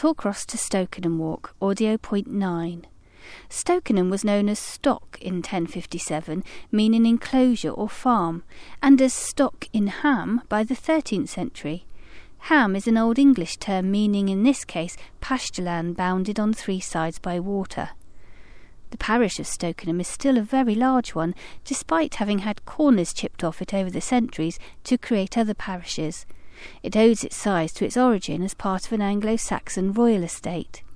Torcross to Stokenham Walk, Audio Point 9. Stokenham was known as Stock in 1057, meaning enclosure or farm, and as Stock in Ham by the 13th century. Ham is an Old English term meaning in this case pasture land bounded on three sides by water. The parish of Stokenham is still a very large one, despite having had corners chipped off it over the centuries to create other parishes. It owes its size to its origin as part of an Anglo-Saxon royal estate.